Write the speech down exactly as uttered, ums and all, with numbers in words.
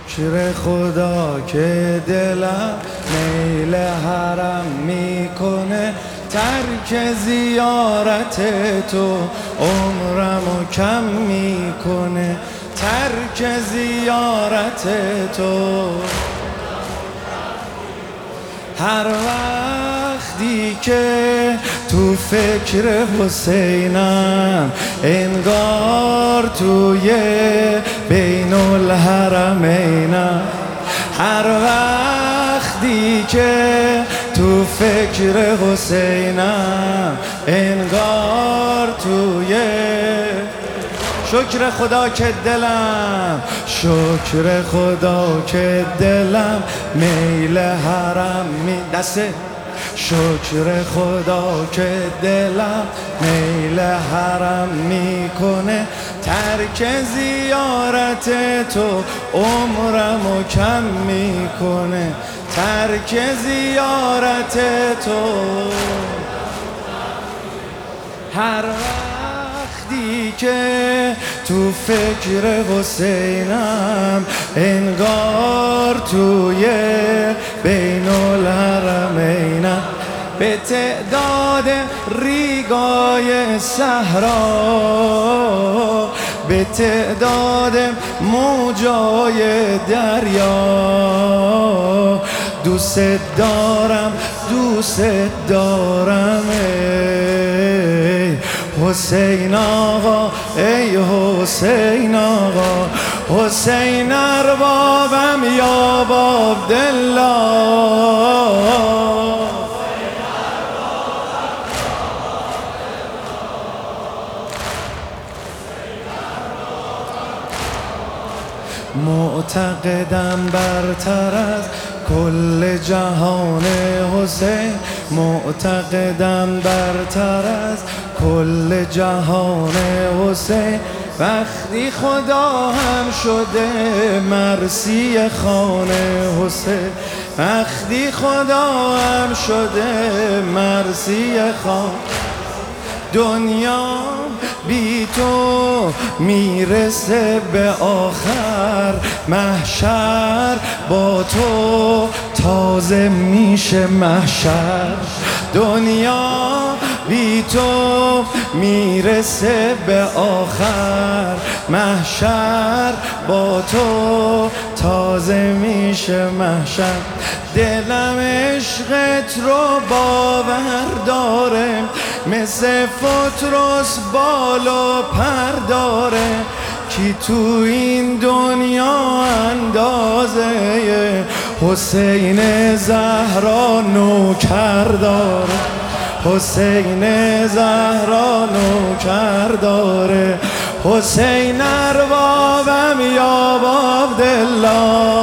شکر خدا که دلم میل حرم میکنه، ترک زیارت تو عمرمو کم میکنه، ترک زیارت تو. هر وقتی که تو فکر حسینم، انگار توی بین الحرمینم. هر وقتی که تو فکر حسینم، انگار توی شکر خدا که دلم شکر خدا که دلم میل حرم می دسته. شکر خدا که دلم میل حرم میکنه، ترک زیارت تو عمرمو کم میکنه، ترک زیارت تو. هر وقتی که تو فکر حسینم، انگار توی بین الحرمینم. به تعداد ریگای صحرا، به تعداد موجای دریا، دوست دارم دوست دارم ای حسین آقا، ای حسین آقا. حسین اربابم یا باب دلا، معتقدم برتر از کل جهان حسین، معتقدم برتر از کل جهان حسین. وقتی خدا هم شده مرسی خان حسین، وقتی خدا هم شده مرسی خان. دنیا بی تو میرسه به آخر، محشر با تو تازه میشه محشر. دنیا بی تو میرسه به آخر، محشر با تو تازه میشه محشر. دلم عشقت رو باور داره، مثل فترس بال و پر داره. کی تو این دنیا اندازه حسین زهرا نوکر داره، حسین زهرا نوکر داره. حسین اربابم یا باب دلا،